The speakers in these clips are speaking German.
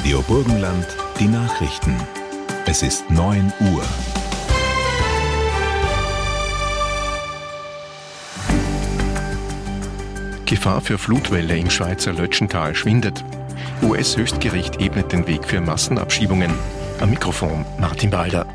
Radio Burgenland, die Nachrichten. Es ist 9 Uhr. Gefahr für Flutwelle im Schweizer Lötschental schwindet. US-Höchstgericht ebnet den Weg für Massenabschiebungen. Am Mikrofon Martin Balder.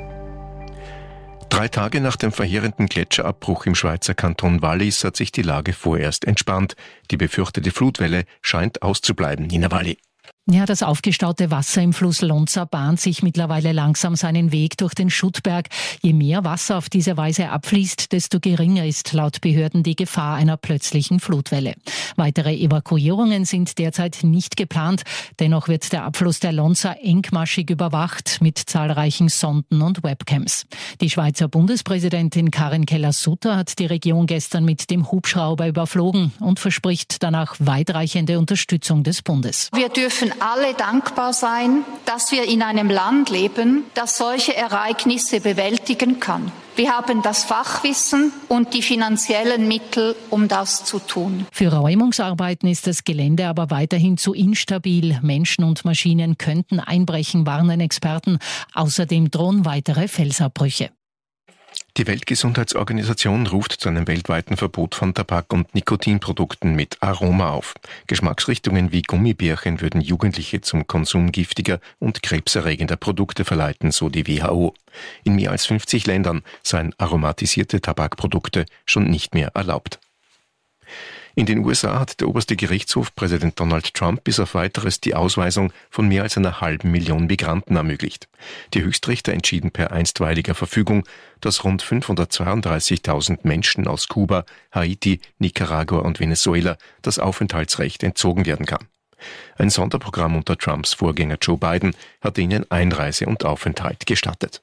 3 Tage nach dem verheerenden Gletscherabbruch im Schweizer Kanton Wallis hat sich die Lage vorerst entspannt. Die befürchtete Flutwelle scheint auszubleiben. Nina Walli. Ja, das aufgestaute Wasser im Fluss Lonza bahnt sich mittlerweile langsam seinen Weg durch den Schuttberg. Je mehr Wasser auf diese Weise abfließt, desto geringer ist laut Behörden die Gefahr einer plötzlichen Flutwelle. Weitere Evakuierungen sind derzeit nicht geplant. Dennoch wird der Abfluss der Lonza engmaschig überwacht mit zahlreichen Sonden und Webcams. Die Schweizer Bundespräsidentin Karin Keller-Sutter hat die Region gestern mit dem Hubschrauber überflogen und verspricht danach weitreichende Unterstützung des Bundes. Wir dürfen alle dankbar sein, dass wir in einem Land leben, das solche Ereignisse bewältigen kann. Wir haben das Fachwissen und die finanziellen Mittel, um das zu tun. Für Räumungsarbeiten ist das Gelände aber weiterhin zu instabil. Menschen und Maschinen könnten einbrechen, warnen Experten. Außerdem drohen weitere Felsabbrüche. Die Weltgesundheitsorganisation ruft zu einem weltweiten Verbot von Tabak- und Nikotinprodukten mit Aroma auf. Geschmacksrichtungen wie Gummibärchen würden Jugendliche zum Konsum giftiger und krebserregender Produkte verleiten, so die WHO. In mehr als 50 Ländern seien aromatisierte Tabakprodukte schon nicht mehr erlaubt. In den USA hat der oberste Gerichtshof Präsident Donald Trump bis auf Weiteres die Ausweisung von mehr als 500.000 Migranten ermöglicht. Die Höchstrichter entschieden per einstweiliger Verfügung, dass rund 532.000 Menschen aus Kuba, Haiti, Nicaragua und Venezuela das Aufenthaltsrecht entzogen werden kann. Ein Sonderprogramm unter Trumps Vorgänger Joe Biden hatte ihnen Einreise und Aufenthalt gestattet.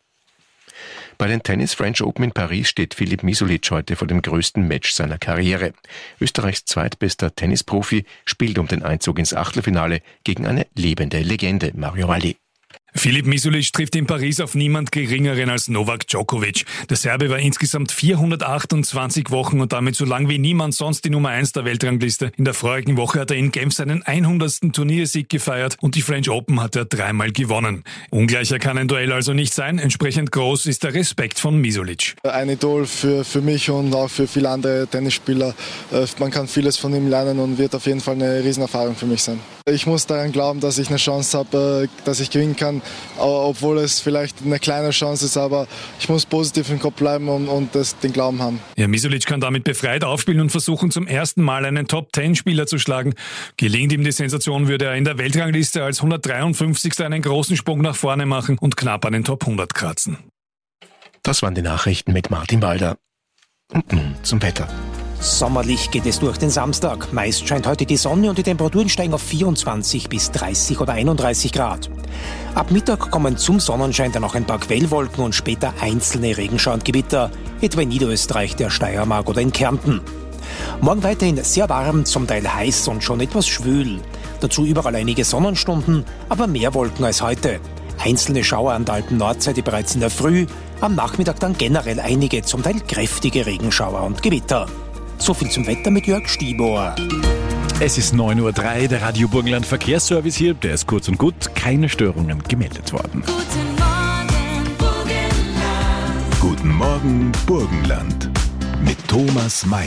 Bei den Tennis French Open in Paris steht Filip Misulic heute vor dem größten Match seiner Karriere. Österreichs zweitbester Tennisprofi spielt um den Einzug ins Achtelfinale gegen eine lebende Legende, Mario Valli. Filip Misulic trifft in Paris auf niemand Geringeren als Novak Djokovic. Der Serbe war insgesamt 428 Wochen und damit so lang wie niemand sonst die Nummer 1 der Weltrangliste. In der vorigen Woche hat er in Genf seinen 100. Turniersieg gefeiert und die French Open hat er 3-mal gewonnen. Ungleicher kann ein Duell also nicht sein. Entsprechend groß ist der Respekt von Misulic. Ein Idol für mich und auch für viele andere Tennisspieler. Man kann vieles von ihm lernen und wird auf jeden Fall eine Riesenerfahrung für mich sein. Ich muss daran glauben, dass ich eine Chance habe, dass ich gewinnen kann. Obwohl es vielleicht eine kleine Chance ist, aber ich muss positiv im Kopf bleiben und den Glauben haben. Ja, Misulic kann damit befreit aufspielen und versuchen, zum ersten Mal einen Top-10-Spieler zu schlagen. Gelingt ihm die Sensation, würde er in der Weltrangliste als 153. einen großen Sprung nach vorne machen und knapp an den Top 100 kratzen. Das waren die Nachrichten mit Martin Balder. Und nun zum Wetter. Sommerlich geht es durch den Samstag. Meist scheint heute die Sonne und die Temperaturen steigen auf 24 bis 30 oder 31 Grad. Ab Mittag kommen zum Sonnenschein dann auch ein paar Quellwolken und später einzelne Regenschauer und Gewitter, etwa in Niederösterreich, der Steiermark oder in Kärnten. Morgen weiterhin sehr warm, zum Teil heiß und schon etwas schwül. Dazu überall einige Sonnenstunden, aber mehr Wolken als heute. Einzelne Schauer an der Alpen-Nordseite bereits in der Früh, am Nachmittag dann generell einige, zum Teil kräftige Regenschauer und Gewitter. So viel zum Wetter mit Jörg Stibor. Es ist 9:03 Uhr, der Radio Burgenland Verkehrsservice hier. Der ist kurz und gut, keine Störungen gemeldet worden. Guten Morgen, Burgenland. Guten Morgen, Burgenland. Mit Thomas May.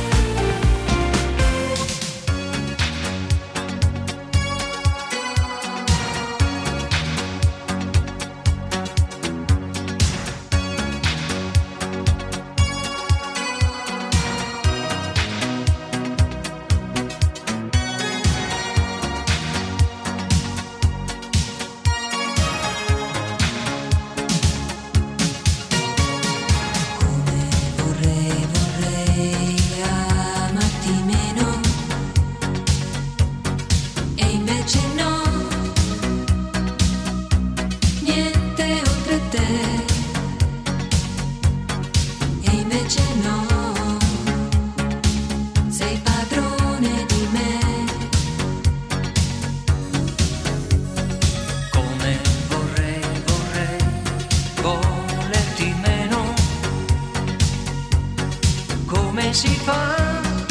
si fa,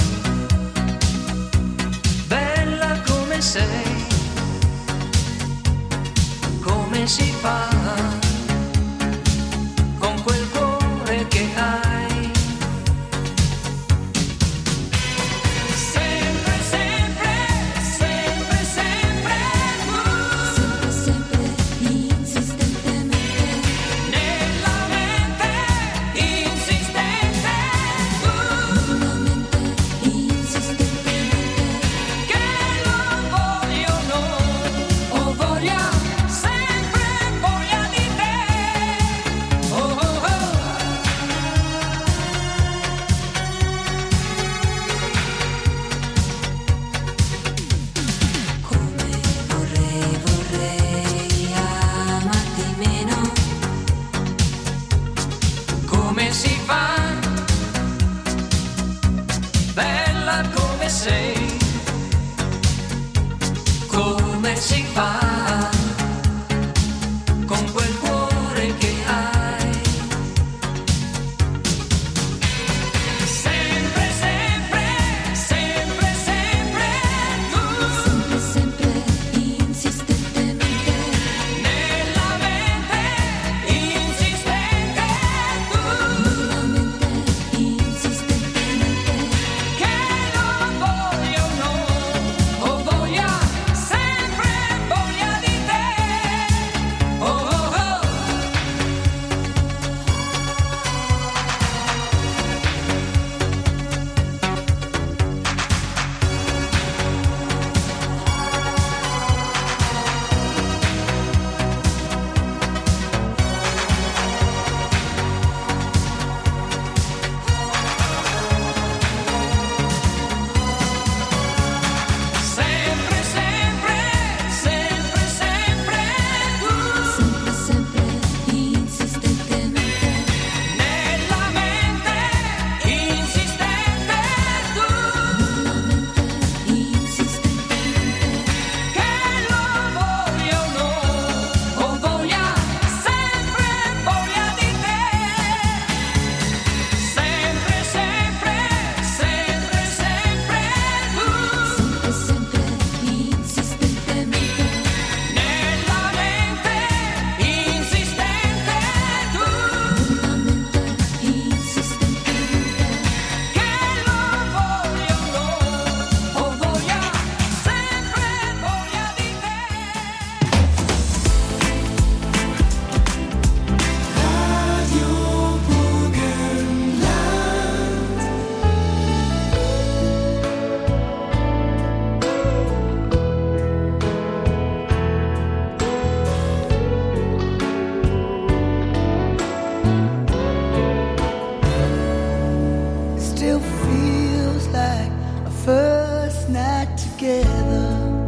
bella come sei, come si fa con quel cuore che hai. Sempre, sempre, sempre, sempre tu. Sempre, sempre, insistentemente. Nella mente insistente tu. Nella mente insistentemente. Che lo voglio no, ho voglia, sempre voglia di te. Oh oh oh. Come vorrei, vorrei amarti meno. Come si fa, bella come sei, come si fa con quel cuore che hai. Sempre, sempre, sempre, sempre tu. Sempre, sempre, insistentemente. Nella mente insistente tu. Nella mente insistentemente. Che non voglio no, ho voglia, sempre voglia di te. Oh oh oh. Sempre, sempre, sempre, sempre tu. Sempre, sempre, insistentemente. Nella mente insistente tu. Nella mente insistentemente. Che lo voglio no, ho voglia, sempre voglia di te. Sempre, sempre, sempre, sempre tu. Sempre, sempre, insistentemente. Nella mente insistente tu. Nella mente insistentemente. Che lo voglio no, ho voglia, sempre voglia di te. Still feels like a first night together.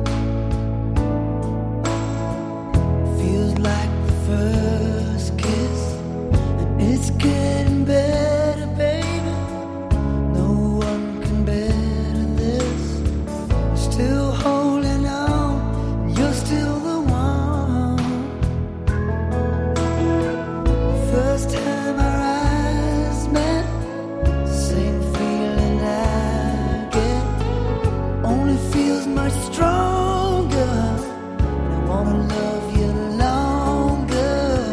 Feels like the first kiss. And it's getting better, baby. No one can better this. Still holding on. You're still the one. First time our eyes met. Same feeling I get, only feels much stronger. And I wanna love you longer.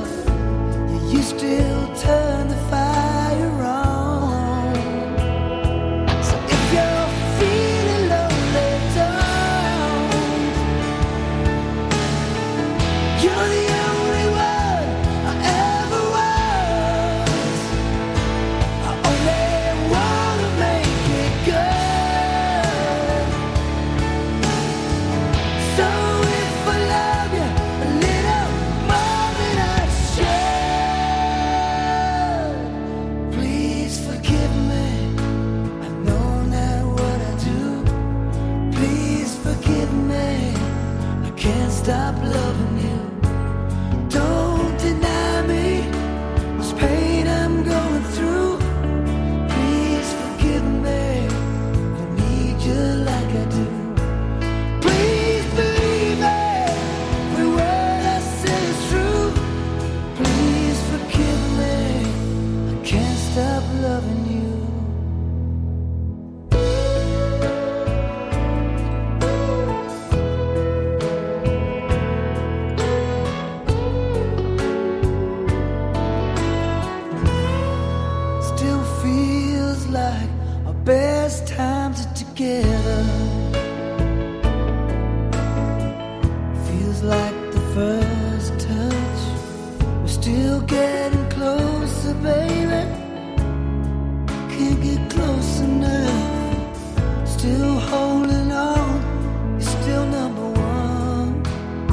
first touch. We're still getting closer, baby. Can't get close enough. Still holding on. You're still number one.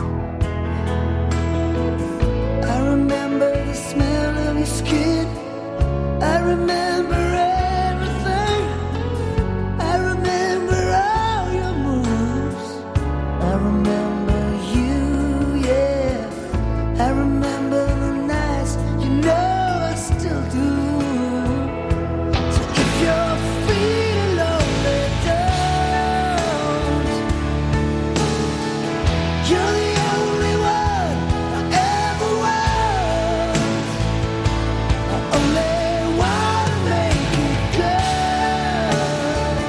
I remember the smell of your skin. I remember everything. I remember all your moves. I remember you, yeah. I remember the nights, you know I still do. So if you're feeling lonely, don't. You're the only one I ever want. I only wanna make it good.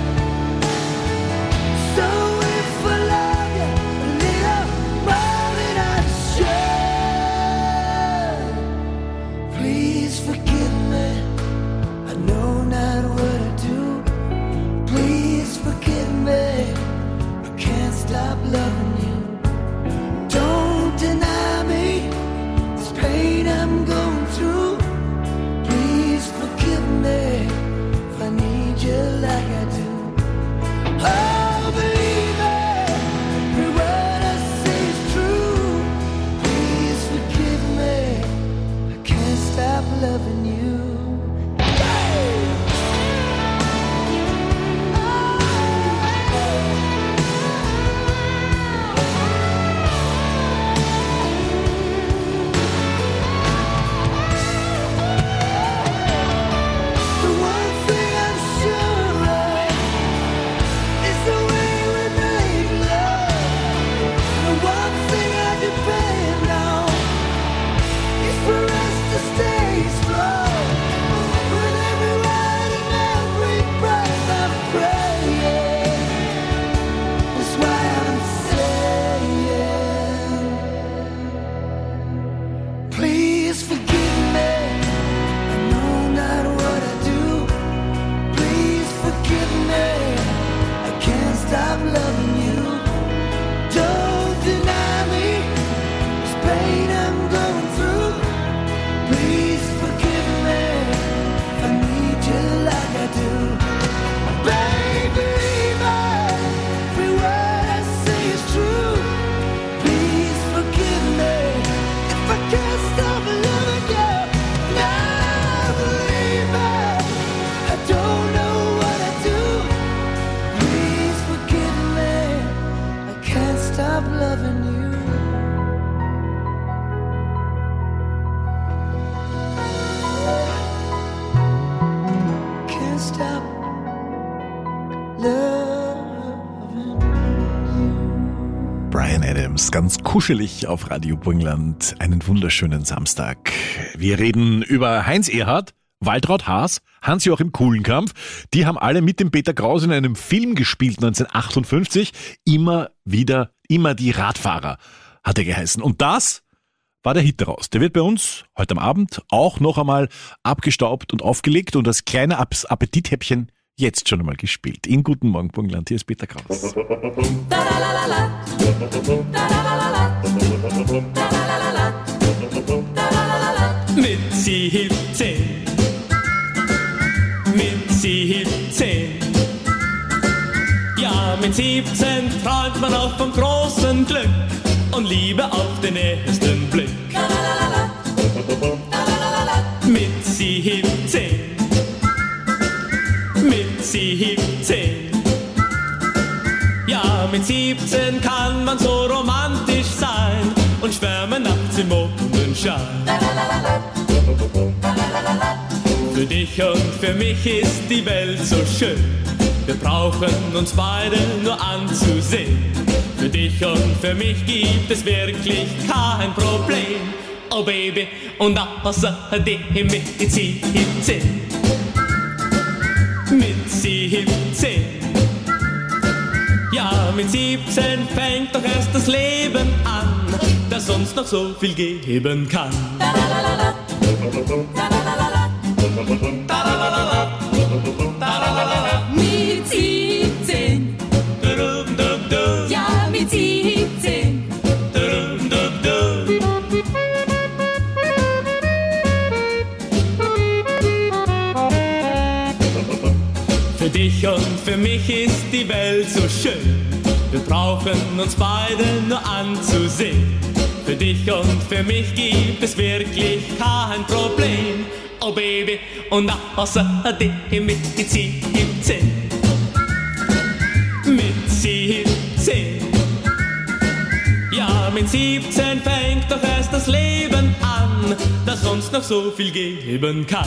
So if I love you a little more than I should, please forgive me. I know not what I do. Please forgive me. I can't stop loving you. Don't deny me this pain I'm going through. Please forgive me if I need you like I do. Oh, believe me, every word I say is true. Please forgive me, I can't stop loving you. The one thing I'm sure of is the way we make love. The one thing I depend on is for us to stay strong. With every word and every breath I'm praying. That's why I'm saying, please forgive me. I know not what I do. Please forgive me. I can't stop loving you. Don't deny me this pain I'm going through. Please forgive me if I need you like I do. Baby, believe me, every word I say is true. Please forgive me if I can't stop loving you. Now believe me, I don't know what I do. Please forgive me, I can't stop loving you. Can't stop loving you. Bryan Adams, ganz kuschelig auf Radio Burgenland. Einen wunderschönen Samstag. Wir reden über Heinz Erhardt, Waltraud Haas, Hans-Joachim Kulenkampff. Die haben alle mit dem Peter Kraus in einem Film gespielt 1958. Immer die Radfahrer, hat er geheißen. Und das war der Hit daraus. Der wird bei uns heute am Abend auch noch einmal abgestaubt und aufgelegt und das kleine Appetithäppchen jetzt schon einmal gespielt. In Guten Morgen Burgenland, hier ist Peter Kraus. Mit 17, mit 17. Ja, mit 17 träumt man auch vom großen Glück und Liebe auf den ersten Blick. Mit 17, mit 17. Ja, mit 17 kann man so romantisch sein und schwärmen nachts im Mondenschein. Für dich und für mich ist die Welt so schön. Wir brauchen uns beide nur anzusehen. Für dich und für mich gibt es wirklich kein Problem. Oh Baby, und außerdem mit 17. Mit 17. Ja, mit 17 fängt doch erst das Leben an, das uns noch so viel geben kann. Mit 17. Ja, mit 17. mich ist die Welt so schön. Wir brauchen uns beide nur anzusehen. Für dich und für mich gibt es wirklich kein Problem. Oh Baby, und außerdem mit 17. Mit 17. Ja, mit 17 fängt doch erst das Leben an, das uns noch so viel geben kann.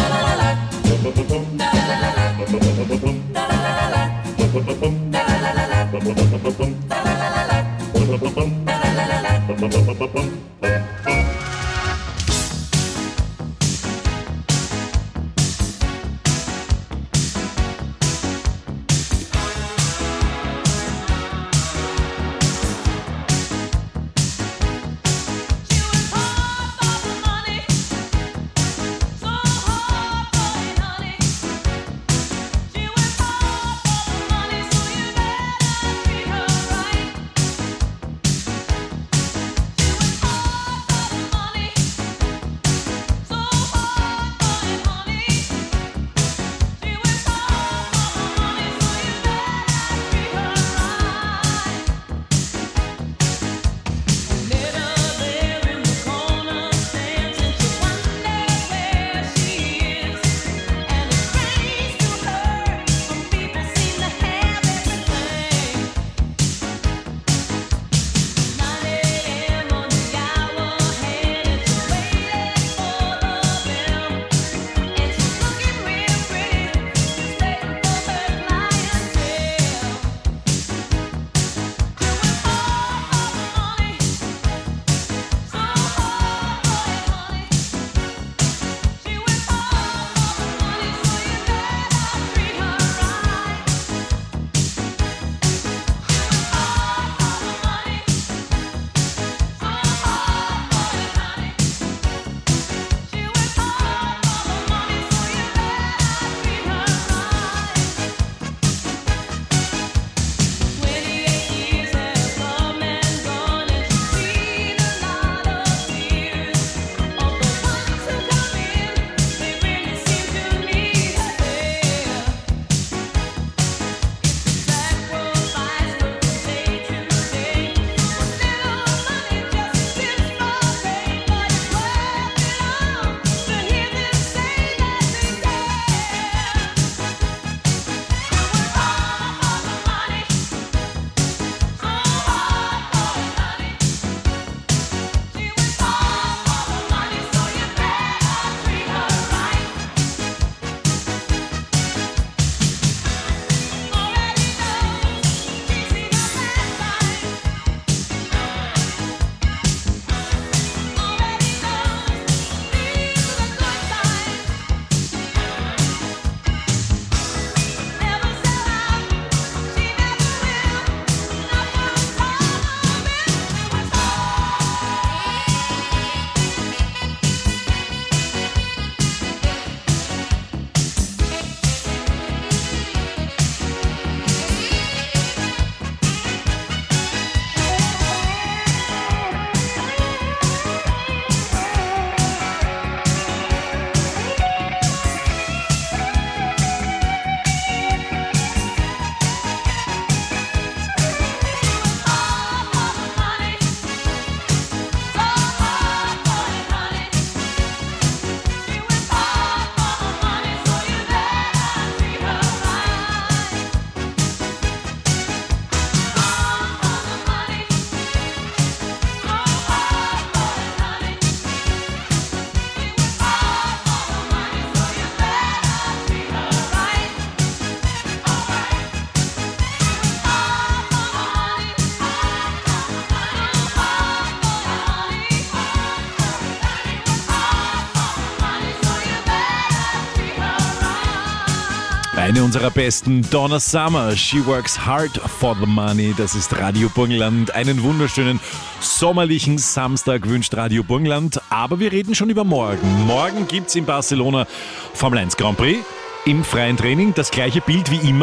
Eine unserer besten, Donna Summer, She Works Hard for the Money. Das ist Radio Burgenland. Einen wunderschönen sommerlichen Samstag wünscht Radio Burgenland. Aber wir reden schon über morgen. Morgen gibt's in Barcelona Formel 1 Grand Prix im freien Training. Das gleiche Bild wie immer.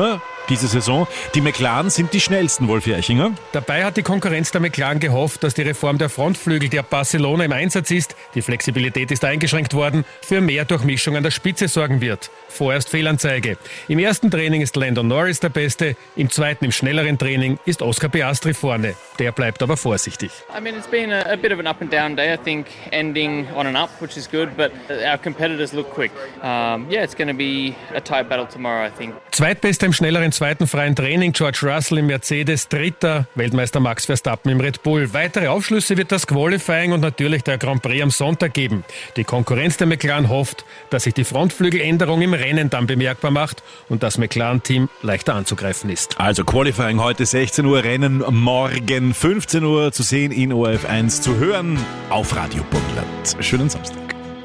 diese Saison. Die McLaren sind die schnellsten, Wolfi Eichinger. Dabei hat die Konkurrenz der McLaren gehofft, dass die Reform der Frontflügel, die ab Barcelona im Einsatz ist, die Flexibilität ist eingeschränkt worden, für mehr Durchmischung an der Spitze sorgen wird. Vorerst Fehlanzeige. Im ersten Training ist Lando Norris der Beste, im zweiten, im schnelleren Training, ist Oscar Piastri vorne. Der bleibt aber vorsichtig. I mean, it's been a bit of an up and down day. I think ending on an up, which is good, but our competitors look quick. It's going to be a tight battle tomorrow, I think. Zweitbester im schnelleren zweiten freien Training, George Russell im Mercedes, dritter Weltmeister Max Verstappen im Red Bull. Weitere Aufschlüsse wird das Qualifying und natürlich der Grand Prix am Sonntag geben. Die Konkurrenz der McLaren hofft, dass sich die Frontflügeländerung im Rennen dann bemerkbar macht und das McLaren-Team leichter anzugreifen ist. Also Qualifying heute 16 Uhr, Rennen morgen 15 Uhr zu sehen in ORF1, zu hören auf Radio Burgenland. Schönen Samstag.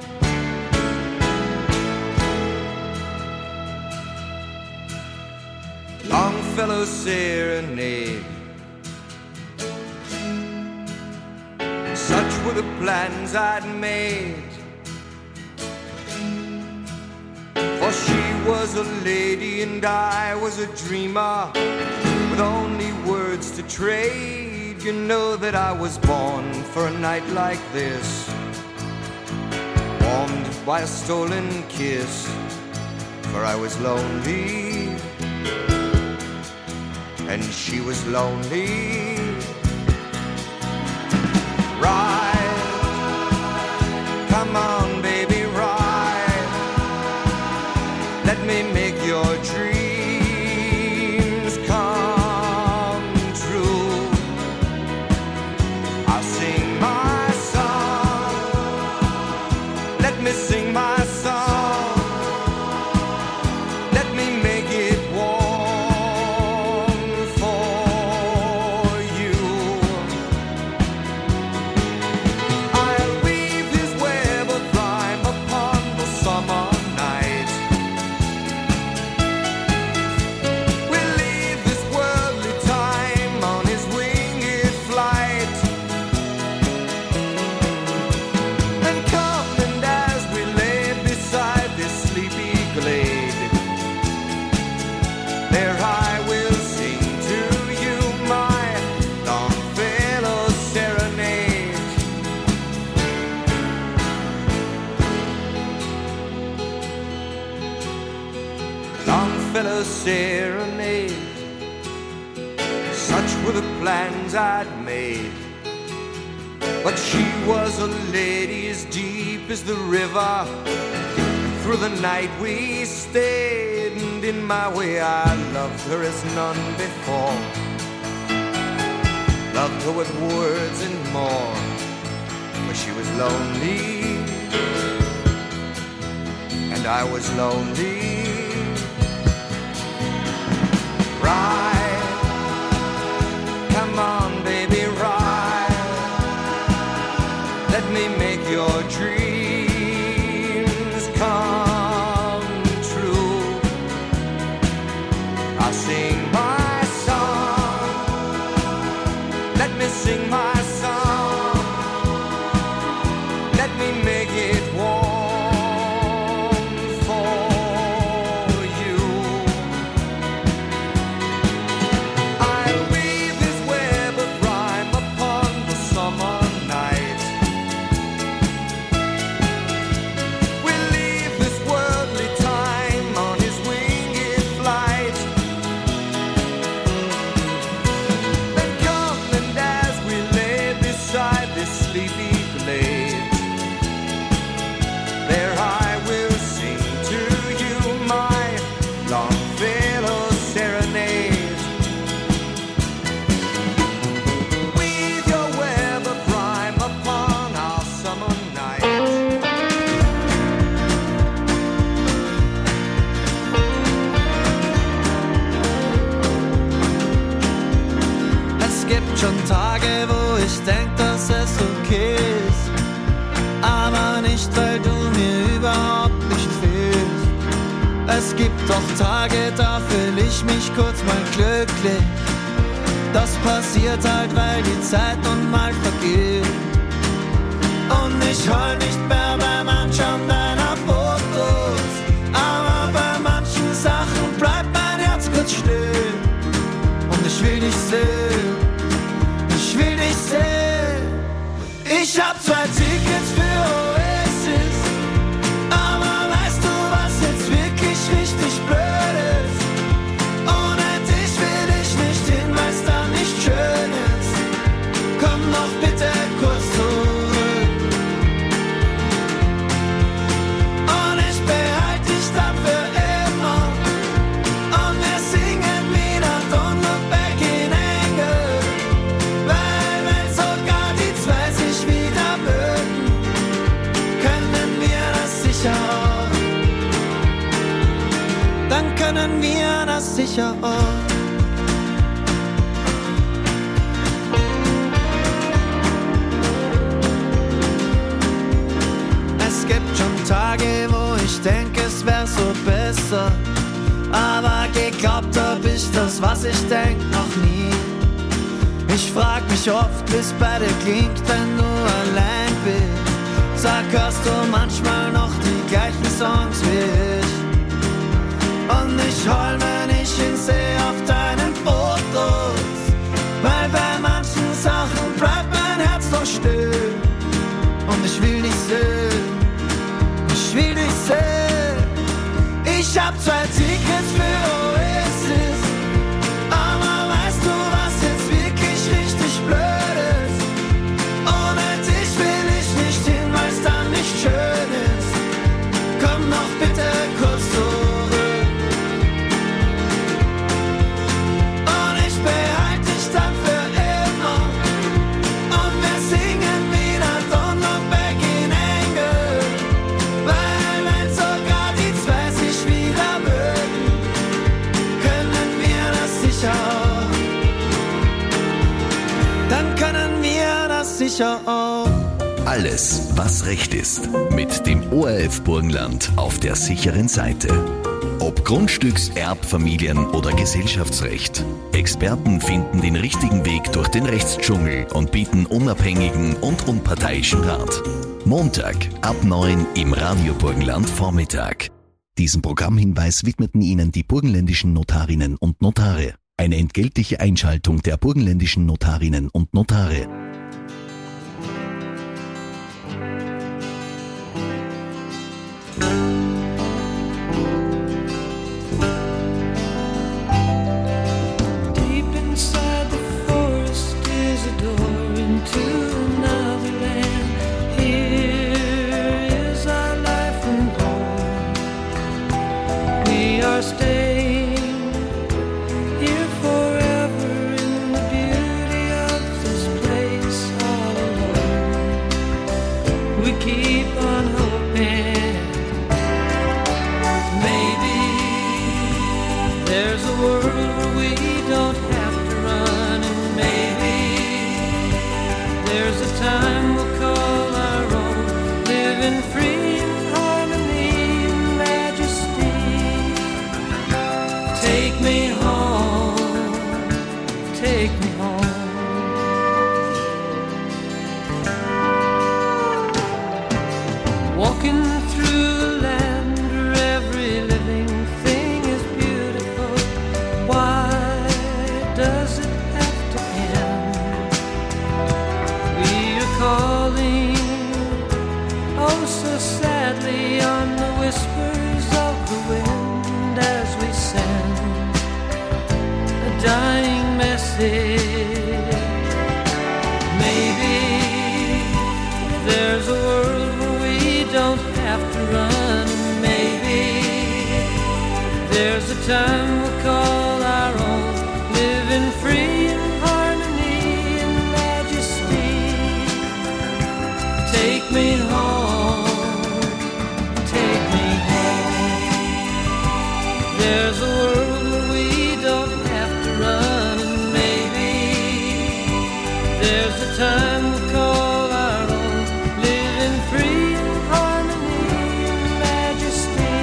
Longfellow Serenade. Such were the plans I'd made. For she was a lady and I was a dreamer with only words to trade. You know that I was born for a night like this, warmed by a stolen kiss, for I was lonely and she was lonely. Ride, come on baby, ride. Let me make your dreams come true. I'll sing my song, let me sing my song. Let me make it warm for you. I'll weave his web of rhyme upon the summer night. We'll leave this worldly time on his winged flight. And come and as we lay beside this sleepy glade, there I will sing to you my Longfellow serenade. Longfellow serenade. Such were the plans I'd made. But she was a lady as deep as the river. And through the night we stayed, and in my way I loved her as none before. Loved her with words and more, for she was lonely and I was lonely. Ride, come on baby, ride. Let me make your dreams come true. I'll sing my song, let me sing my song. Let me make it warm for you. I'll weave this web of rhyme upon the summer night. We'll leave this worldly time on his winged flight. Then come and as we lay beside this sleepy glade, there I will sing to you my Longfellow serenade. Weave your web of rhyme upon our summer night. Es gibt schon Tage, wo ich denk, dass es okay ist, aber nicht, weil du mir überhaupt nicht fehlst. Es gibt auch Tage, da fühl ich mich kurz mal glücklich. Das passiert halt, weil die Zeit nun mal vergeht. Und ich heul nicht mehr beim Anschauen deiner Fotos, aber bei manchen Sachen bleibt mein Herz kurz still. Ich hab 2 Tickets für Oasis, aber weißt du, was jetzt wirklich richtig blöd ist? Ohne dich will ich nicht hin, weil's dann nicht schön ist. Komm doch bitte kurz zurück und ich behalte dich dann für immer. Und wir singen wieder Don't Look Back in Anger, weil wenn sogar die 2 sich wieder mögen, können wir das sicher auch. Dann können wir das sicher auch. Es gibt schon Tage, wo ich denke, es wär so besser. Aber geglaubt hab ich das, was ich denk, noch nie. Ich frag mich oft, wie's bei dir klingt, wenn du allein bist. Sag, hörst du manchmal noch die gleichen Songs wie ich? Und ich heul, wenn ich ihn seh auf deinen Fotos, weil bei manchen Sachen bleibt mein Herz doch still. Und ich will dich sehen, ich will dich sehen. Ich hab 2 Tickets für Oasis, aber weißt du, was jetzt wirklich richtig blöd ist? Ohne dich will ich nicht hin, weil's dann nicht schön ist. Komm doch bitte kurz zurück und ich behalte dich dann für immer. Und wir singen wieder Don't Look Back in Anger, weil wenn sogar die 2 sich wieder mögen, können wir das sicher auch. Dann können wir das sicher auch. Alles, was recht ist. Mit dem ORF Burgenland auf der sicheren Seite. Ob Grundstücks-, Erbfamilien- oder Gesellschaftsrecht. Experten finden den richtigen Weg durch den Rechtsdschungel und bieten unabhängigen und unparteiischen Rat. Montag ab 9 im Radio Burgenland Vormittag. Diesen Programmhinweis widmeten Ihnen die burgenländischen Notarinnen und Notare. Eine entgeltliche Einschaltung der burgenländischen Notarinnen und Notare. Deep inside the forest is a door into another land. Here is our life and home. We are staying here forever in the beauty of this place all alone. We keep on hoping maybe there's a world where we don't have to run, and maybe there's a time we'll call our own, living free in harmony and majesty. Take me home, take me home. Walking through a land where every living thing is beautiful. Why does it have to end? We are calling, oh so sadly, on the whispers of the wind as we send a dying message. Maybe there's a world where we don't have to run. Maybe there's a time we'll call our own, living free in harmony and majesty. Take me home, take me home. There's a world where we don't have to run, and maybe there's a time we'll call our own, living free in harmony and majesty.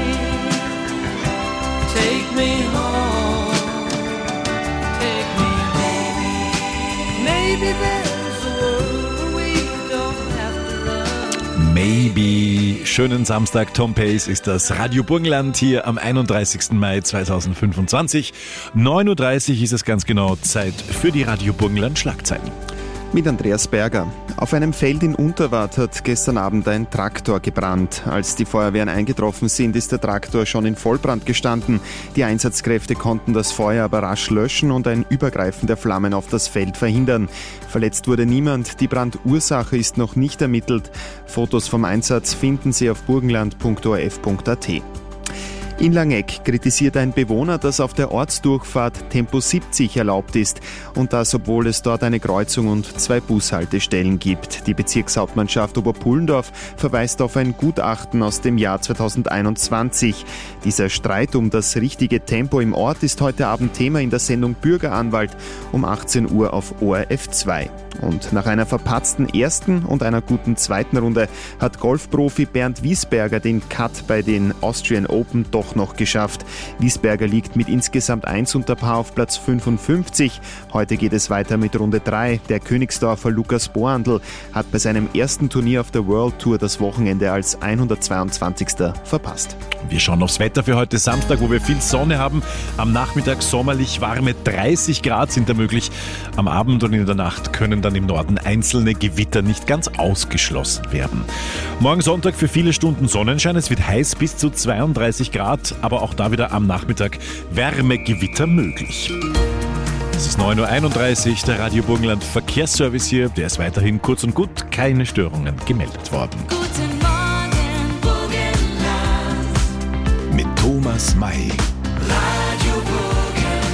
Take me home, take me home. Maybe there's a world where we don't have to run. Maybe. Schönen Samstag, Tom Pace ist das Radio Burgenland hier am 31. Mai 2025. 9.30 Uhr ist es ganz genau, Zeit für die Radio Burgenland Schlagzeilen. Mit Andreas Berger. Auf einem Feld in Unterwart hat gestern Abend ein Traktor gebrannt. Als die Feuerwehren eingetroffen sind, ist der Traktor schon in Vollbrand gestanden. Die Einsatzkräfte konnten das Feuer aber rasch löschen und ein Übergreifen der Flammen auf das Feld verhindern. Verletzt wurde niemand. Die Brandursache ist noch nicht ermittelt. Fotos vom Einsatz finden Sie auf burgenland.orf.at. In Langeck kritisiert ein Bewohner, dass auf der Ortsdurchfahrt Tempo 70 erlaubt ist. Und das, obwohl es dort eine Kreuzung und 2 Bushaltestellen gibt. Die Bezirkshauptmannschaft Oberpullendorf verweist auf ein Gutachten aus dem Jahr 2021. Dieser Streit um das richtige Tempo im Ort ist heute Abend Thema in der Sendung Bürgeranwalt um 18 Uhr auf ORF 2. Und nach einer verpatzten ersten und einer guten zweiten Runde hat Golfprofi Bernd Wiesberger den Cut bei den Austrian Open doch noch geschafft. Wiesberger liegt mit insgesamt 1 unter Paar auf Platz 55. Heute geht es weiter mit Runde 3. Der Königsdorfer Lukas Boandl hat bei seinem ersten Turnier auf der World Tour das Wochenende als 122. verpasst. Wir schauen aufs Wetter für heute Samstag, wo wir viel Sonne haben. Am Nachmittag sommerlich warme 30 Grad sind da möglich. Am Abend und in der Nacht können dann im Norden einzelne Gewitter nicht ganz ausgeschlossen werden. Morgen Sonntag für viele Stunden Sonnenschein. Es wird heiß bis zu 32 Grad, aber auch da wieder am Nachmittag Wärmegewitter möglich. Es ist 9.31 Uhr, der Radio Burgenland Verkehrsservice hier. Der ist weiterhin kurz und gut, keine Störungen gemeldet worden. Guten Morgen, Burgenland. Mit Thomas May. Radio Burgenland.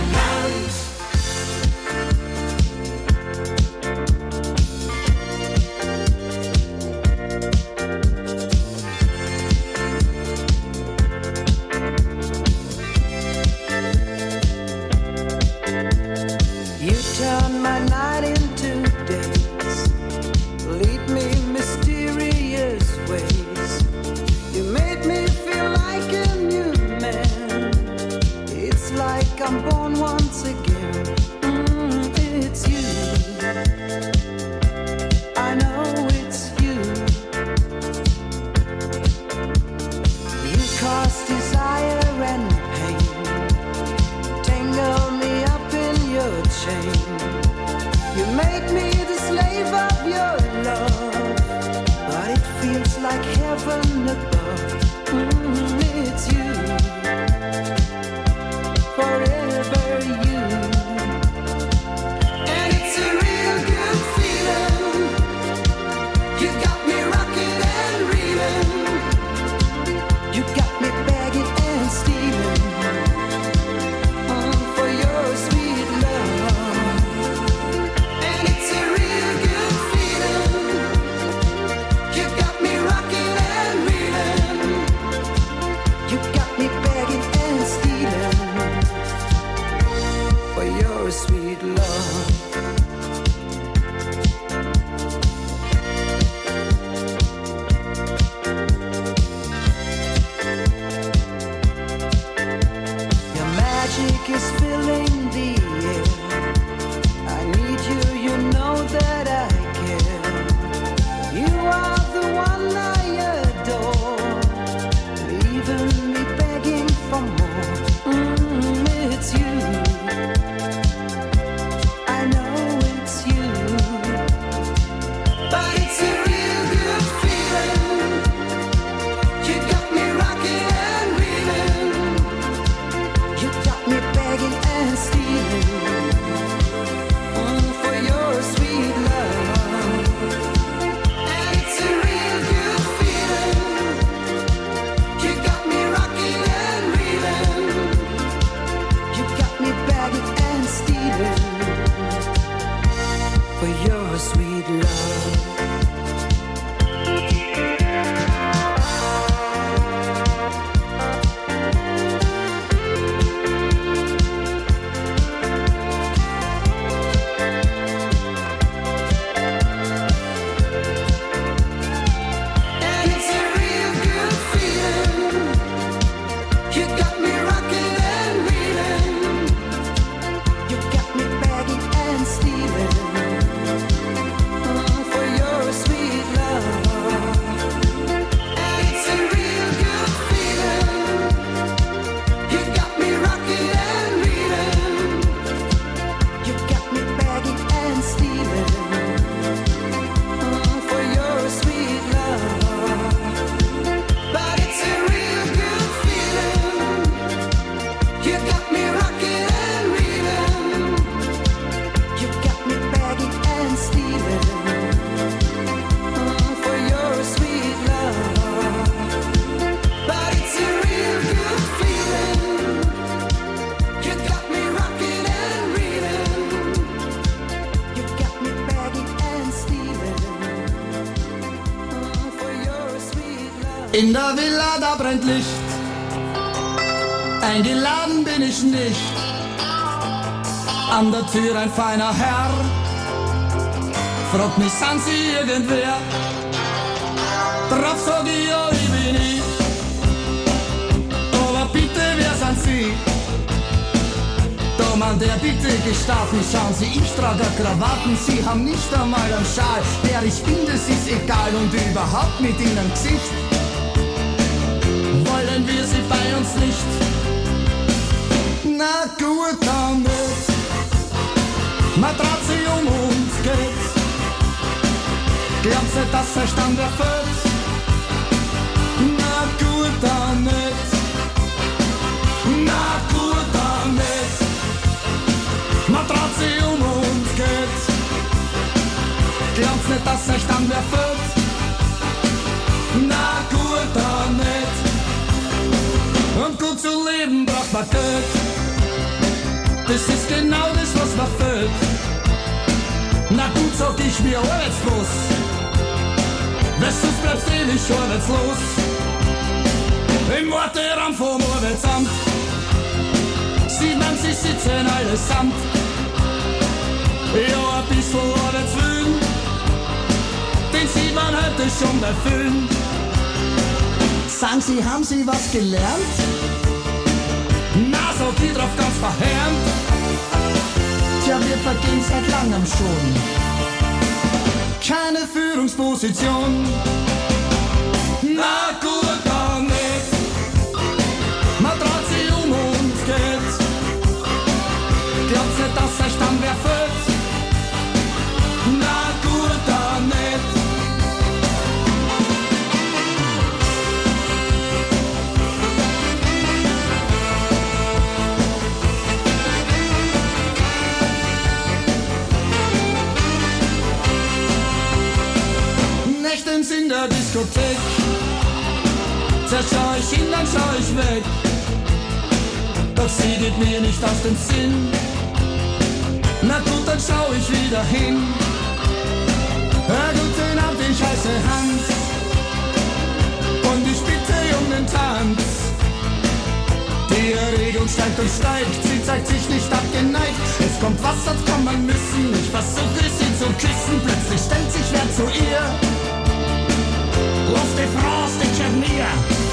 You turn my night into days, lead me mysterious ways. You made me feel like a new man. It's like I'm born once again. It's you. I know it's you. You cause desire and pain, tangle me up in your chain. You make me the slave of your love, but it feels like heaven above. It's you, forever you. And it's a real good feeling. You got me rocking and reeling. You got me begging and stealing for your sweet love. And it's a real good feeling. You got me rocking and reeling. You got me begging and stealing for your sweet love. In der Villa, da brennt Licht. Eingeladen bin ich nicht. An der Tür ein feiner Herr. Fragt mich, sind Sie irgendwer? Drauf sag ich, ja, ich bin ich. Aber bitte, wer sind Sie? Da man der bitte gestatten, schauen Sie, ich trage Krawatten, Sie haben nicht einmal einen Schal. Wer ich bin, das ist egal und überhaupt mit Ihnen Gesicht. Wollen wir Sie bei uns nicht? Na gut, dann nicht. Matratze und geht. Glaubst du, dass der Stand erfüllt? Na gut, dann nicht. Na gut, dann nicht. Matratze und geht. Glaubst nicht, dass der Stand erfüllt? Na gut, dann nicht. Und gut zu leben braucht man Geld. Das ist genau das, was man fehlt. Na gut, sag ich mir arbeitslos. Weil sonst bleibst ewig arbeitslos. Im Warteraum vom Arbeitsamt sieht man, sie sitzen allesamt. Ja, ein bisschen Arbeitswillen, den sieht man heute schon bei Filmen. Sagen Sie, haben Sie was gelernt? Na, sag ich drauf ganz verheerend. Tja, wir vergehen seit langem schon. Keine Führungsposition. Na gut, dann nicht. Matratze und geht. Glaubst nicht, dass der Stamm wer fällt? Na gut, dann nicht. Nächtens in der Diskothek, zuerst schau ich hin, dann schau ich weg. Doch sie geht mir nicht aus dem Sinn. Na gut, dann schau ich wieder hin. Hör guten Abend, ich heiße Hans und ich bitte um den Tanz. Die Erregung steigt und steigt, sie zeigt sich nicht abgeneigt. Es kommt was, das kann man müssen. Ich versuche sie zu küssen, plötzlich stellt sich wer zu ihr. Los de France, de Tchernia.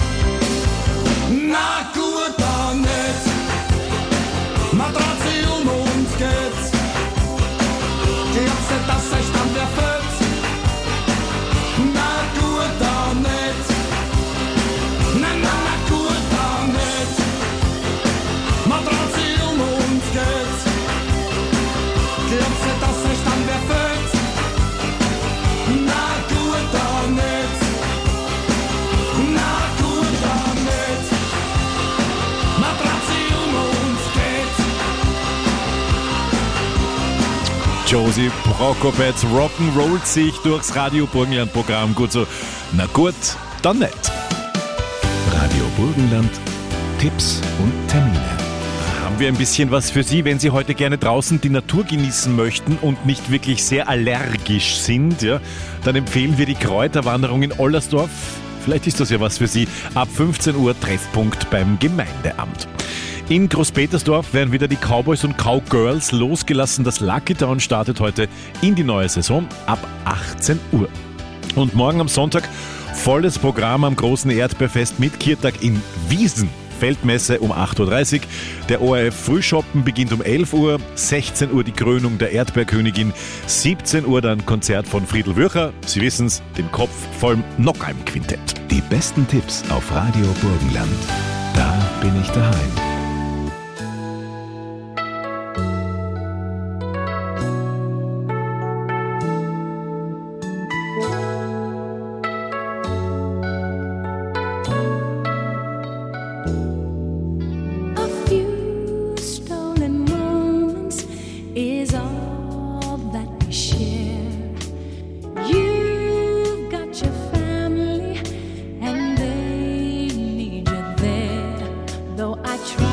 Na gut, dann nicht. Matratze und geht. Glaubst du, dass der Stand erfüllt? Na gut, dann nicht. Na gut, dann nicht. Matratze und geht. Glaubst du, dass der Stand erfüllt? Na gut, dann nicht. Na gut, dann nicht. Matratze und geht. Josie Prokopetz rock'n'rollt sich durchs Radio Burgenland-Programm. Gut so. Na gut, dann nicht. Radio Burgenland, Tipps und Termine. Haben wir ein bisschen was für Sie, wenn Sie heute gerne draußen die Natur genießen möchten und nicht wirklich sehr allergisch sind, ja, dann empfehlen wir die Kräuterwanderung in Ollersdorf. Vielleicht ist das ja was für Sie. Ab 15 Uhr Treffpunkt beim Gemeindeamt. In Großpetersdorf werden wieder die Cowboys und Cowgirls losgelassen. Das Lucky Town startet heute in die neue Saison ab 18 Uhr. Und morgen am Sonntag volles Programm am großen Erdbeerfest mit Kirtag in Wiesen. Feldmesse um 8.30 Uhr. Der ORF Frühschoppen beginnt um 11 Uhr. 16 Uhr die Krönung der Erdbeerkönigin. 17 Uhr dann Konzert von Friedl Würcher. Sie wissen's, den Kopf vollem Nockheim-Quintett. Die besten Tipps auf Radio Burgenland. Da bin ich daheim. A few stolen moments is all that we share. You've got your family and they need you there. Though I try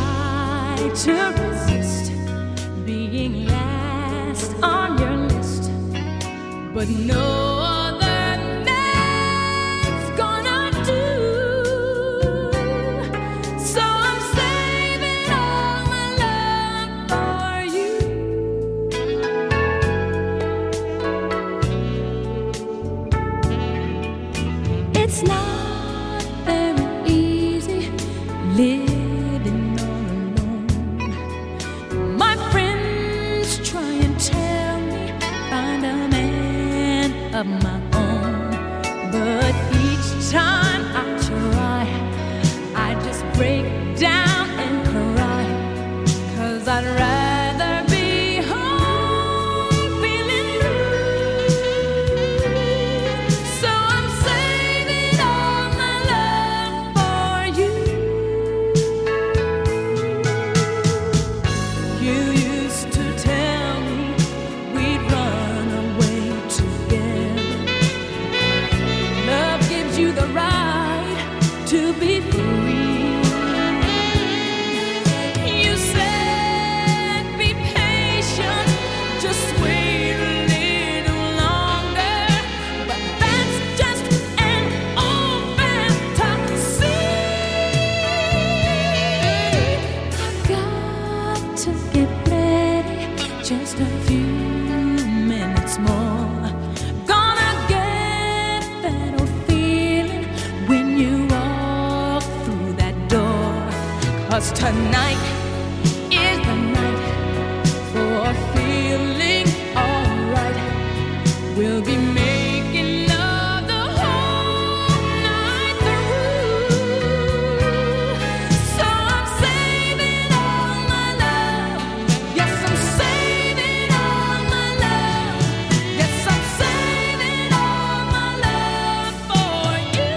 It's not very easy living all alone. My friends try and tell me find a man of my own, but each time I try, I just break down and cry, 'cause I'd rather be home feeling blue. So I'm saving all my love for you. You used to tell me we'd run away together. Love gives you the right to be free. You said be patient, just wait a little longer, but that's just an old fantasy. I've got to get ready, just a few minutes more. Gonna get that old feeling when you walk through that door. 'Cause tonight is the night for feeling alright. We'll be making love the whole night through. So I'm saving all my love. Yes, I'm saving all my love. Yes, I'm saving all my love for you.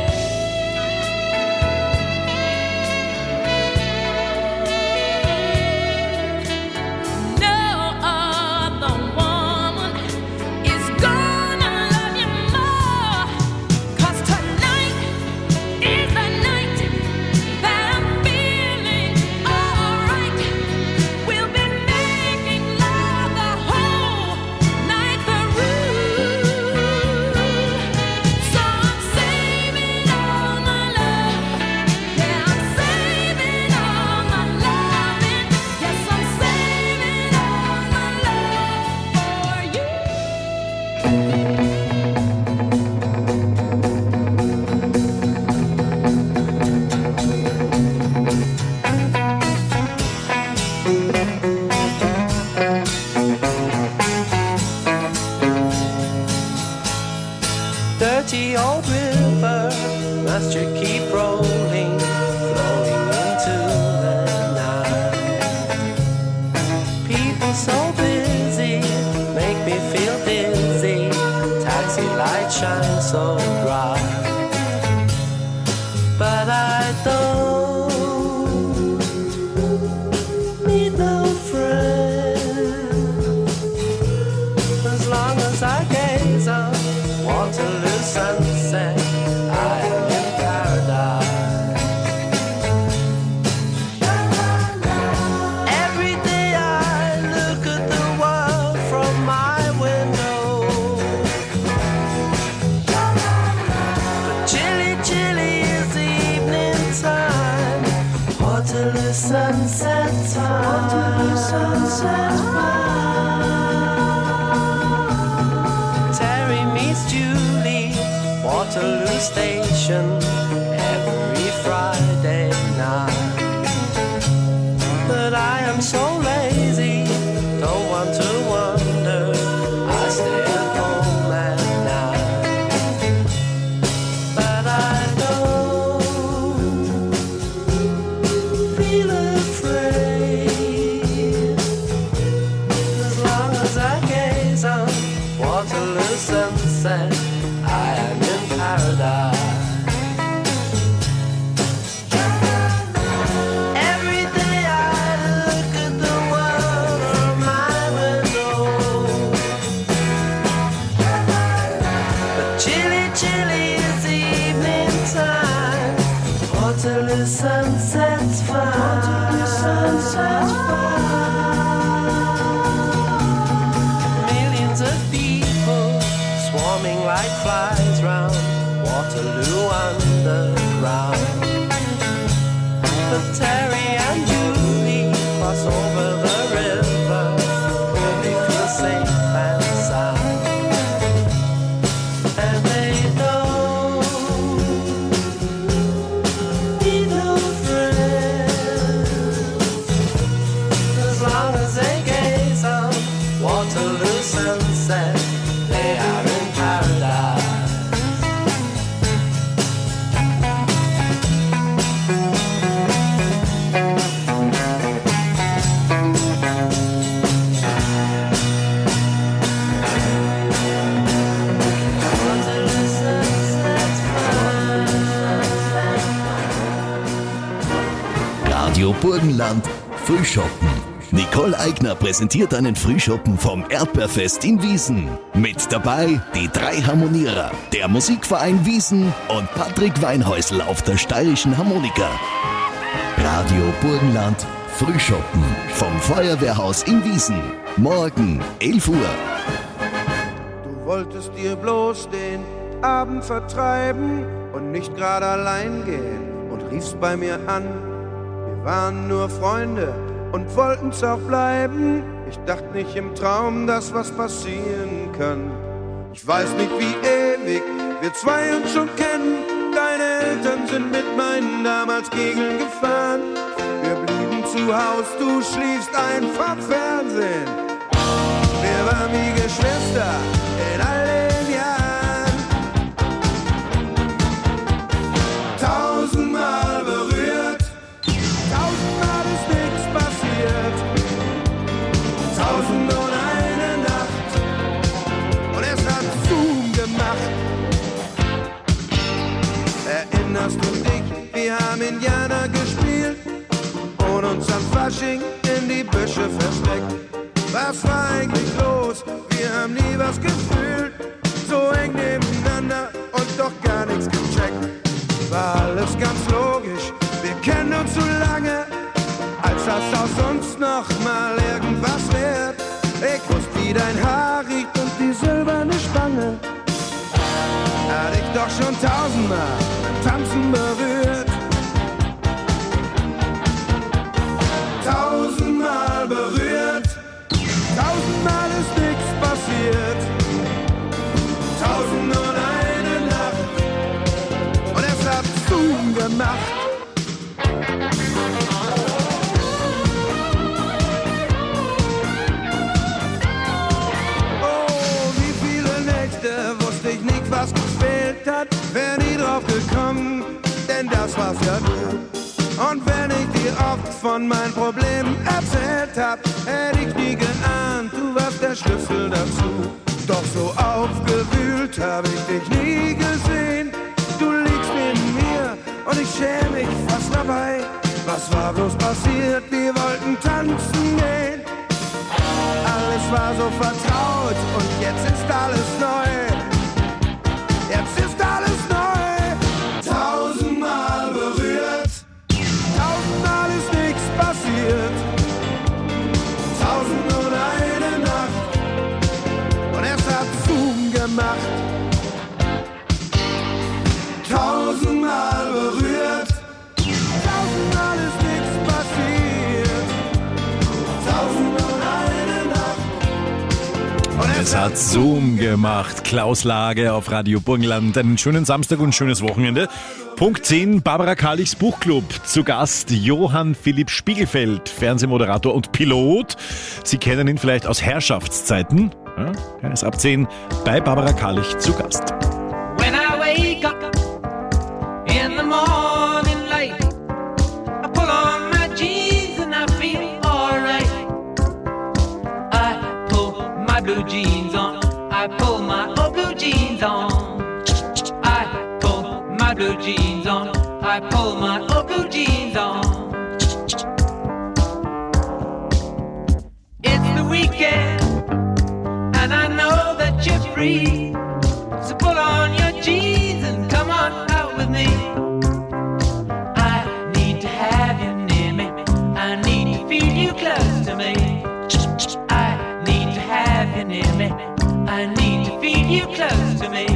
No other woman is gonna love you more. 'Cause tonight is the night that I'm feeling alright. We'll be making love the whole night through. So I'm saving all my love. Yeah, I'm saving all my loving. Yes, I'm saving all my love for you. Dirty old river, must you keep rolling, flowing into the night? People so busy, make me feel dizzy. Taxi lights shine so bright, but I don't need no friend. As long as I gaze on Waterloo sunset, I am in paradise. Every day I look at the world from my window, but chilly, chilly is the evening time. Waterloo sunset time. Waterloo sunset time. Terry meets Julie, Waterloo Station, every Friday night. But I am so lazy, don't want to wander, I stay at home at night. But I don't feel afraid, as long as I gaze on Waterloo sunset, I am in paradise. Every day I look at the world from my window, but chilly, chilly is the evening time. Waterloo sunset's fine. Waterloo sunset's fine. Millions of people swarming like flies round Waterloo Underground. But Terry and Julie cross over the river where they feel safe and sound. And they don't Radio Burgenland Frühschoppen. Nicole Eigner präsentiert einen Frühschoppen vom Erdbeerfest in Wiesen. Mit dabei die 3 Harmonierer, der Musikverein Wiesen und Patrick Weinhäusl auf der steirischen Harmonika. Radio Burgenland Frühschoppen vom Feuerwehrhaus in Wiesen. Morgen 11 Uhr. Du wolltest dir bloß den Abend vertreiben und nicht gerade allein gehen und riefst bei mir an. Wir waren nur Freunde und wollten's auch bleiben. Ich dachte nicht im Traum, dass was passieren kann. Ich weiß nicht, wie ewig wir zwei uns schon kennen. Deine Eltern sind mit meinen damals Kegeln gefahren. Wir blieben zu Haus, du schliefst ein vom Fernsehen. Wir waren wie Geschwister in all den Jahren. 1000-mal berührt, 1000-mal ist nichts passiert. 1001 Nacht und es hat Zoom gemacht. Erinnerst du dich, wir haben Indianer gespielt und uns am Fasching in die Büsche versteckt. Was war eigentlich los? Wir haben nie was gefühlt, so eng nebeneinander und doch gar nichts gecheckt. War alles ganz logisch, wir kennen uns so lange, als das aus uns noch mal irgendwas wird. Ich wusste, wie dein Haar riecht und die silberne Spange. Hat ich doch schon 1000-mal beim Tanzen berührt. 1000-mal berührt, 1000-mal ist nichts passiert. 1001 Nacht und es hat Zoom gemacht. Oh, wie viele Nächte wusste ich nicht, was gefehlt hat. Wär nie drauf gekommen, denn das war's ja du. Und wenn ich dir oft von meinen Problemen erzählt hab, hätte ich nie geahnt, du warst der Schlüssel dazu. Doch so aufgewühlt hab ich dich nie gesehen. Du liegst neben mir und ich schäme mich fast dabei. Was war bloß passiert? Wir wollten tanzen gehen. Alles war so vertraut und jetzt ist alles neu. Jetzt ist alles neu. 1000-mal berührt, 1000-mal ist nichts passiert. 1001 Nacht und es hat Zoom gemacht. 1000-mal berührt, 1000-mal ist nichts passiert. 1001 Nacht und Es hat Zoom gemacht. Klaus Lage auf Radio Burgenland. Einen schönen Samstag und ein schönes Wochenende. Punkt 10, Barbara Kalichs Buchclub. Zu Gast Johann Philipp Spiegelfeld, Fernsehmoderator und Pilot. Sie kennen ihn vielleicht aus Herrschaftszeiten. Ja, er ist ab 10 bei Barbara Kalich zu Gast. When I wake up in the morning light, I pull on my jeans and I feel alright. I pull my blue jeans on, I pull my old blue jeans on. I pull my blue jeans on, I pull my old blue jeans on. It's the weekend and I know that you're free. So pull on your jeans and come on out with me. I need to have you near me. I need to feel you close to me. I need to have you near me. I need to feel you close to me.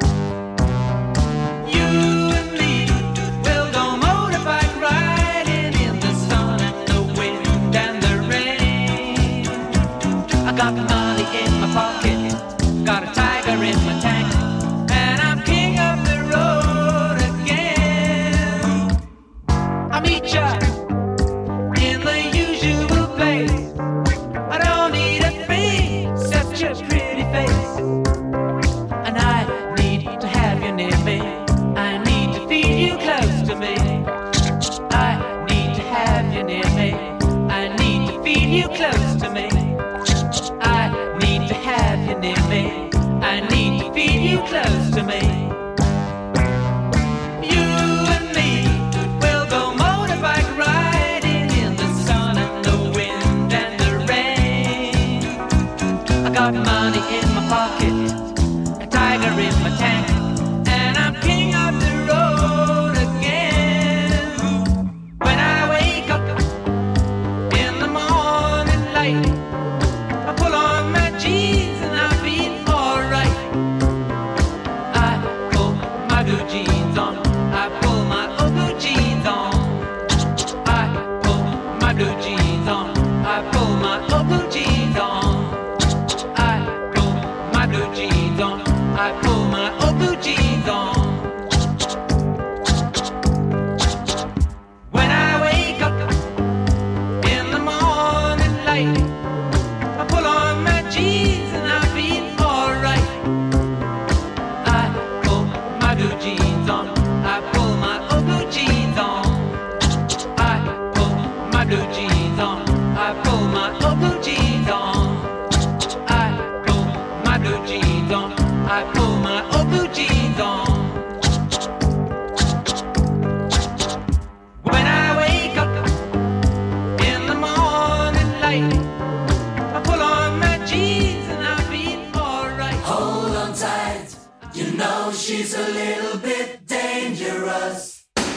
You and me will go motorbike riding in the sun and the wind and the rain. I got money in my pocket, got a tiger jeans on. I pull my old blue jeans on. I pull my blue jeans on. I pull my old blue jeans on. I pull my blue jeans on. I pull my old blue jeans on. When I wake up in the morning light, I pull on my jeans and I feel alright. Hold on tight, you know she's a little bit dangerous.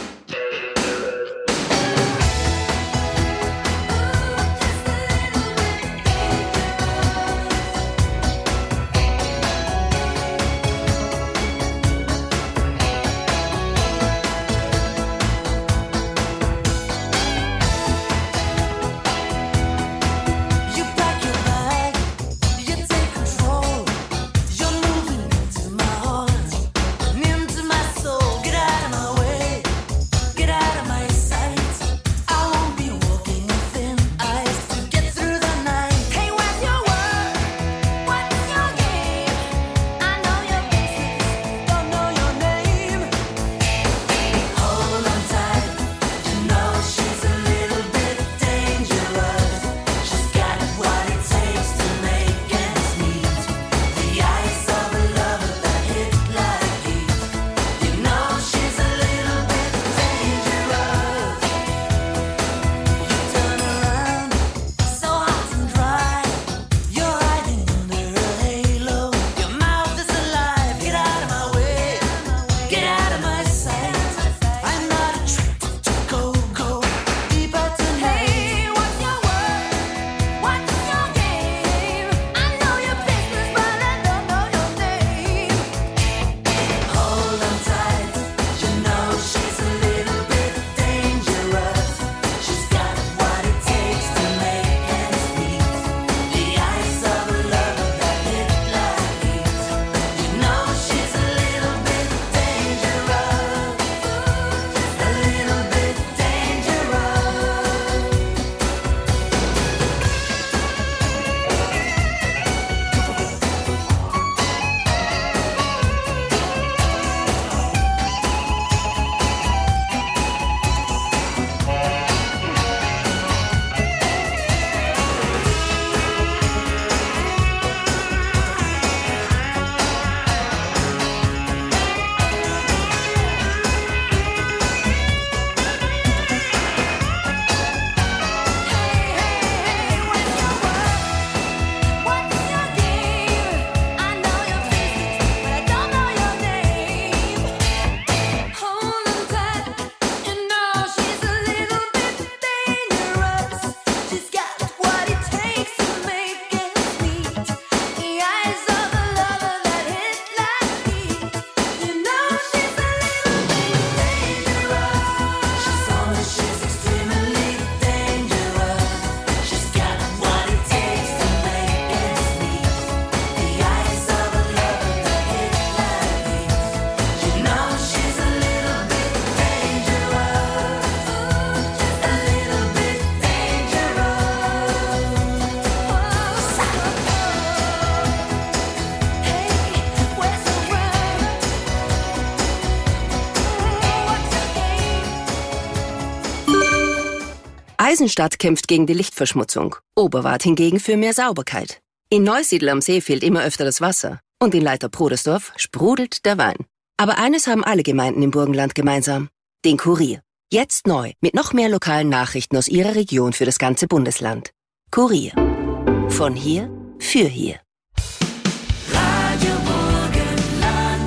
You pack your bag, you take control. You're moving into my heart and into my soul. Get out of my way, get out of my sight. I won't be walking with thin eyes to get through the night. Hey, what's your word? What's your game? I know your business, don't know your name. Hold on tight, you know she's a little bit dangerous. She's got what it takes to make ends meet. The eyes of a lover that hit like heat. You know she's a little bit dangerous. You turn around, so hot and dry. You're hiding under a halo. Your mouth is alive. Get out of my way, get out of my sight. I'm not attracted to go deeper tonight. Hey, what's your word? What's your game? I know your business, but I don't know your name. Hold on tight, you know she's a little bit dangerous. She's got what it takes to make ends meet. The eyes of a lover that hit like heat. You know she's a little bit dangerous. A little bit Eisenstadt kämpft gegen die Lichtverschmutzung, Oberwart hingegen für mehr Sauberkeit. In Neusiedl am See fehlt immer öfter das Wasser und in Leiter-Prodersdorf sprudelt der Wein. Aber eines haben alle Gemeinden im Burgenland gemeinsam: den Kurier. Jetzt neu, mit noch mehr lokalen Nachrichten aus ihrer Region für das ganze Bundesland. Kurier. Von hier für hier. Radio Burgenland.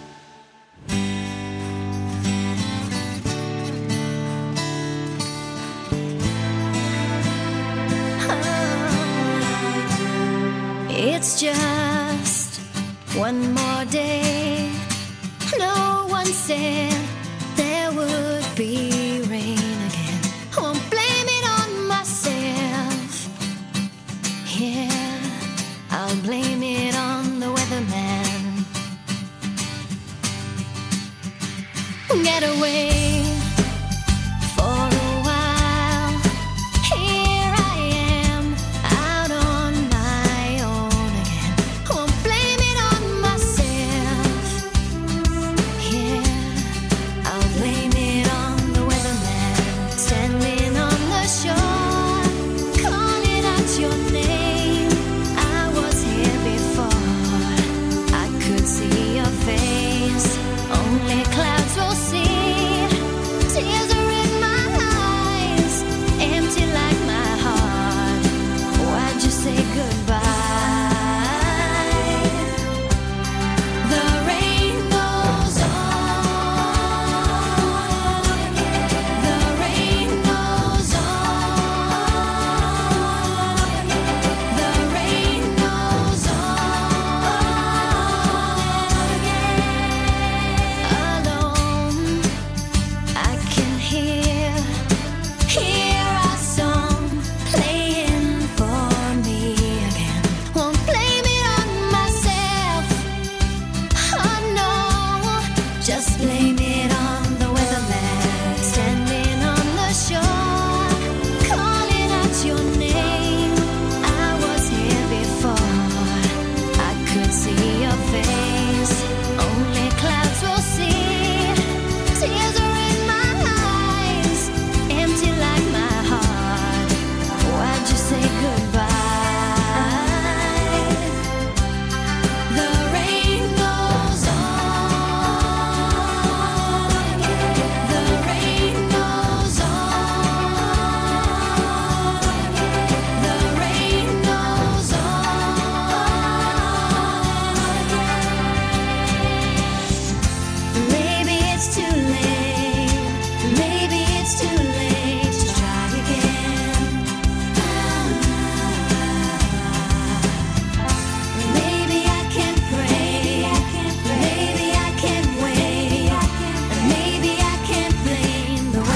It's just one more day. No one said there would be rain again. Won't blame it on myself. Yeah, I'll blame it on the weatherman. Get away for a while. Here I am, out on my own again. Won't blame it on myself. Yeah, it on the weatherman, standing on the shore, calling out your name. I was here before, I could see your face. Only clouds will see. Tears are in my eyes, empty like my heart. Why'd you say goodbye? The rain goes on. The rain goes on. The rain goes on. Maybe it's too late. Maybe it's too late to try again. Maybe I can pray. Maybe I can wait. And maybe I can blame the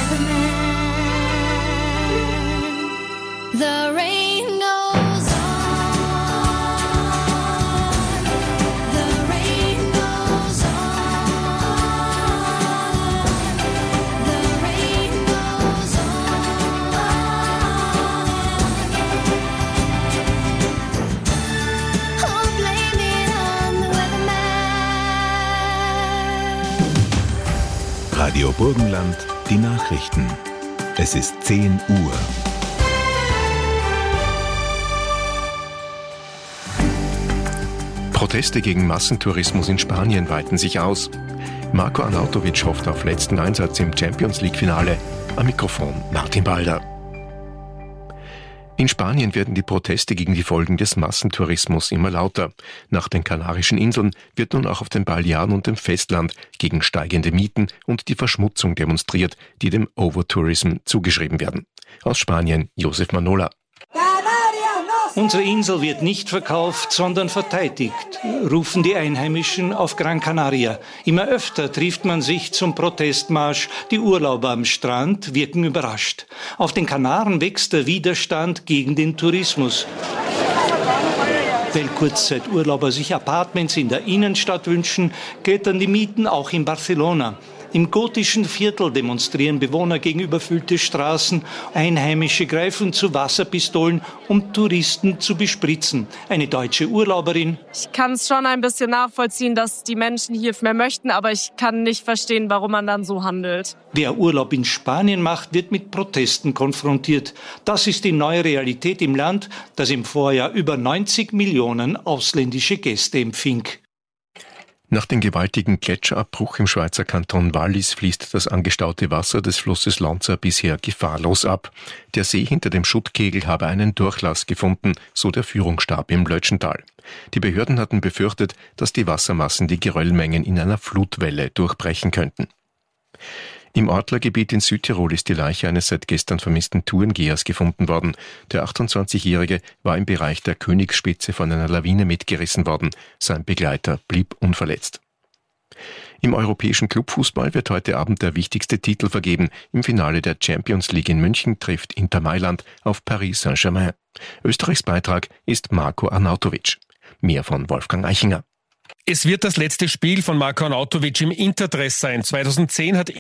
weatherman. The rain goes on. The rain goes on. The rain goes on. Oh, blame it on the weatherman. Radio Burgenland, die Nachrichten. Es ist 10 Uhr. Proteste gegen Massentourismus in Spanien weiten sich aus. Marko Arnautovic hofft auf letzten Einsatz im Champions-League-Finale. Am Mikrofon Martin Balder. In Spanien werden die Proteste gegen die Folgen des Massentourismus immer lauter. Nach den Kanarischen Inseln wird nun auch auf den Balearen und dem Festland gegen steigende Mieten und die Verschmutzung demonstriert, die dem Overtourism zugeschrieben werden. Aus Spanien Josef Manola. Unsere Insel wird nicht verkauft, sondern verteidigt, rufen die Einheimischen auf Gran Canaria. Immer öfter trifft man sich zum Protestmarsch. Die Urlauber am Strand wirken überrascht. Auf den Kanaren wächst der Widerstand gegen den Tourismus. Weil Kurzzeiturlauber sich Apartments in der Innenstadt wünschen, klettern die Mieten auch in Barcelona. Im gotischen Viertel demonstrieren Bewohner gegen überfüllte Straßen. Einheimische greifen zu Wasserpistolen, um Touristen zu bespritzen. Eine deutsche Urlauberin: Ich kann es schon ein bisschen nachvollziehen, dass die Menschen hier mehr möchten, aber ich kann nicht verstehen, warum man dann so handelt. Wer Urlaub in Spanien macht, wird mit Protesten konfrontiert. Das ist die neue Realität im Land, das im Vorjahr über 90 Millionen ausländische Gäste empfing. Nach dem gewaltigen Gletscherabbruch im Schweizer Kanton Wallis fließt das angestaute Wasser des Flusses Lonza bisher gefahrlos ab. Der See hinter dem Schuttkegel habe einen Durchlass gefunden, so der Führungsstab im Lötschental. Die Behörden hatten befürchtet, dass die Wassermassen die Geröllmengen in einer Flutwelle durchbrechen könnten. Im Ortlergebiet in Südtirol ist die Leiche eines seit gestern vermissten Tourengehers gefunden worden. Der 28-Jährige war im Bereich der Königsspitze von einer Lawine mitgerissen worden. Sein Begleiter blieb unverletzt. Im europäischen Clubfußball wird heute Abend der wichtigste Titel vergeben. Im Finale der Champions League in München trifft Inter Mailand auf Paris Saint-Germain. Österreichs Beitrag ist Marko Arnautovic. Mehr von Wolfgang Eichinger. Es wird das letzte Spiel von Marko Arnautovic im Interdress sein. 2010 hat